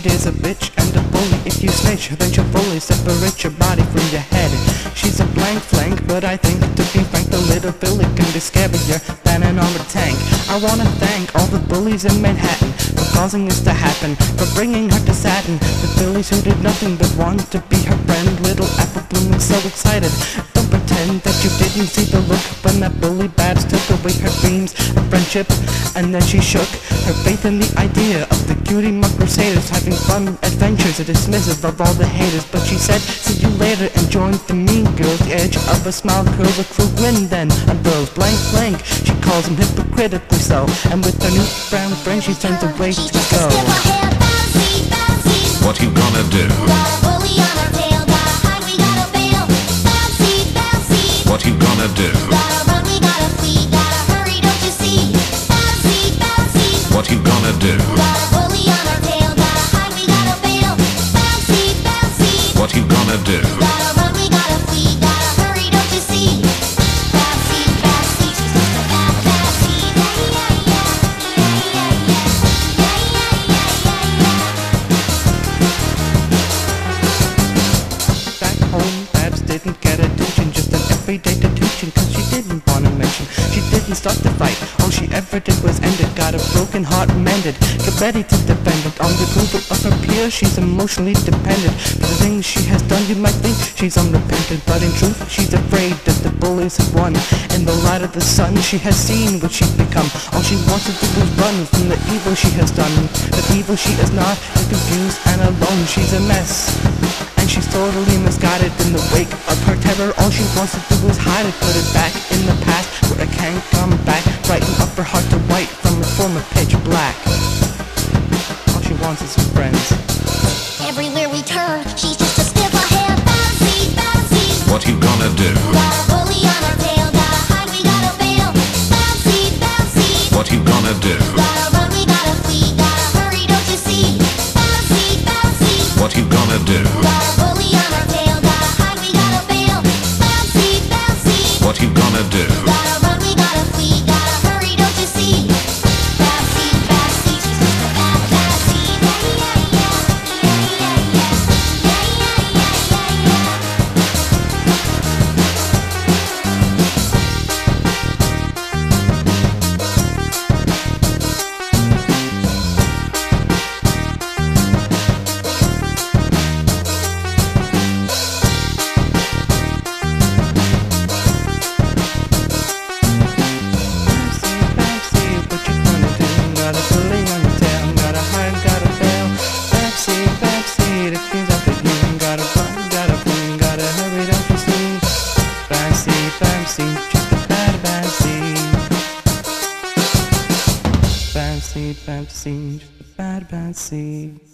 Speed is a bitch and a bully. If you snitch, then she'll fully separate your body from your head. She's a blank flank, but I think, to be frank, the little Billy can be scarier than an armored tank. I wanna thank all the bullies in Manhattan for causing this to happen, for bringing her to Saturn. The Billies who did nothing but want to be her friend. Little apple blooming so excited. Don't pretend that you didn't see the look when that bully Babs took away her dreams of friendship, and then she shook her faith in the idea of the cutie mark crusaders having fun adventures, a dismissive of all the haters. But she said, see you later, and joined the mean girls. The edge of a smile curls a cruel grin then unfurls. Blank blank, she calls him hypocritically so, and with her new brown friend she turns away to go. What you gonna do? Bully on our tail, gotta hide, we gotta bail. Bouncy, bouncy. What you gonna do? Gotta run, we gotta flee, gotta hurry, don't you see? Bouncy, bouncy. What you gonna do? Bully on our tail, gotta hide, we gotta bail. Bouncy, bouncy. What you gonna do? Gotta run, we gotta flee, gotta hurry, don't you see? Bouncy, bouncy, she's just a bad bouncy. Back home, Babs didn't get attention, just an everyday detention, cause she didn't wanna mention. She didn't start the fight, all she ever did was end it. Got a broken heart mended, get ready to defend it. On the approval of her peers, she's emotionally dependent. For the things she has done, you might think she's unrepentant, but in truth, she's afraid that the bullies have won. In the light of the sun, she has seen what she's become. All she wants to do is run from the evil she has done. The evil she is not, is confused and alone. She's a mess, and she's totally misguided. In the wake of her terror, all she wants to do is hide it, put it back in the past where it can't come back. Brighten up her heart to white from a former pitch black. All she wants is some friends. Everywhere we turn, she's just a step ahead. Bouncy, bouncy. What you gonna do? Got a bully on our tail, gotta hide, we gotta bail. Bouncy, bouncy. What you gonna do? Gotta run, we gotta flee, gotta hurry, don't you see? Bouncy, bouncy. What you gonna do? Got a bully on our tail, gotta hide, we gotta bail. Bouncy, bouncy. What you gonna do? Gotta run, we gotta flee, gotta hurry, don't you see? Bouncy, bouncy, she's just a bad bouncy. Fancy, just a bad fancy.